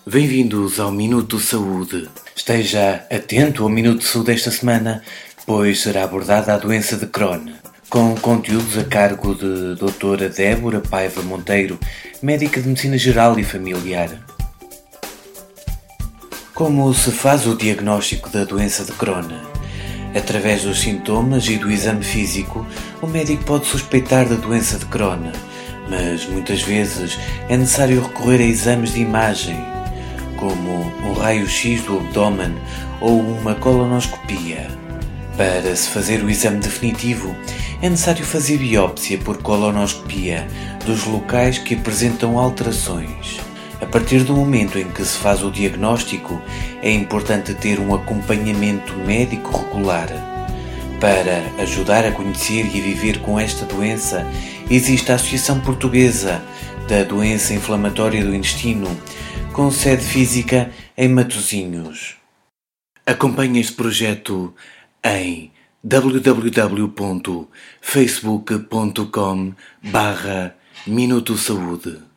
Bem-vindos ao Minuto Saúde. Esteja atento ao Minuto Saúde esta semana, pois será abordada a doença de Crohn, com conteúdos a cargo de Doutora Débora Paiva Monteiro, médica de Medicina Geral e Familiar. Como se faz o diagnóstico da doença de Crohn? Através dos sintomas e do exame físico, o médico pode suspeitar da doença de Crohn, mas muitas vezes é necessário recorrer a exames de imagem, como um raio-x do abdômen ou uma colonoscopia. Para se fazer o exame definitivo, é necessário fazer biópsia por colonoscopia dos locais que apresentam alterações. A partir do momento em que se faz o diagnóstico, é importante ter um acompanhamento médico regular. Para ajudar a conhecer e a viver com esta doença, existe a Associação Portuguesa da Doença Inflamatória do Intestino, com sede física em Matosinhos. Acompanhe este projeto em www.facebook.com/Minuto Saúde.